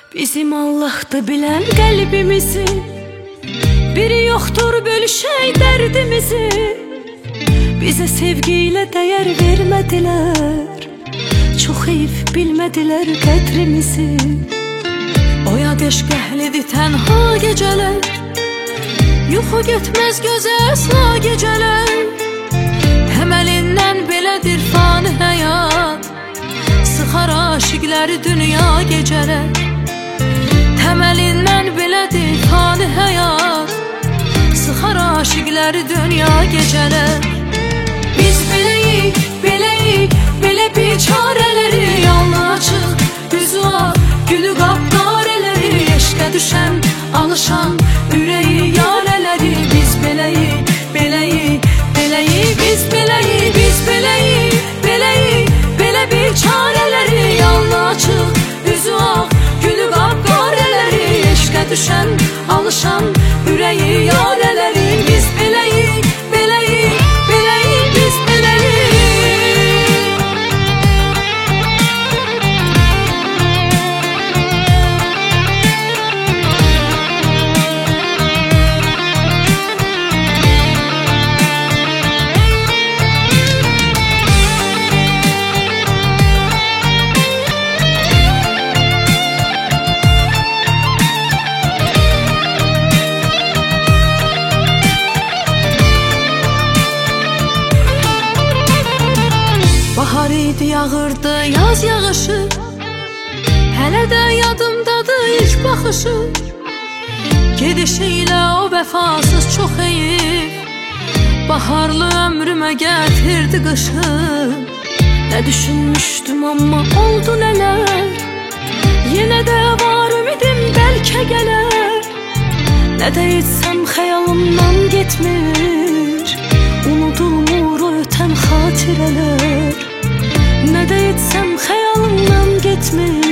Bizim Allah'tı bilen qəlbimizi, biri yoxdur bölüşək dərdimizi. Bizə sevgi ilə dəyər vermədilər, çox heyf bilmədilər qədrimizi. Oyad eşq əhlidir tənha gecələr, yuxu getməz gözə əsla gecələr. Təməlindən belədir fani həyat, sıxar aşiqləri dünya gecələr. Təməlindən belədir fani həyat, sıxar aşiqləri dünya gecələr. Biz beləyik, beləyik, belə biçarələri, yalnız açıq, üzü ağ, gülü qapqarələri, eşqə düşən, alışan, ürəyi yarələri. Biz beləyik, beləyik, beləyik, biz beləyik, biz beləyik, beləyik, belə biçarələri, yalnız açıq, üzü ağ, gülü qapqarələri, eşqə düşən, alışan, ürəyi yarələri. Biz beləyik, beləyik, beləyik, biz beləyik. Bahar idi, yağırdı yaz yağışı, hələ də yadımdadır ilk baxışı. Gedişi ilə o vəfasız çox heyif, baharlı ömrümə gətirdi qışı. Nə düşünmüşdüm amma oldu nələr, yenə də var ümidim bəlkə gələr. Nə də etsəm xəyalımdan getmir, unudulmur o ötən xatirələr. Nə də etsəm xəyalımdan getmir,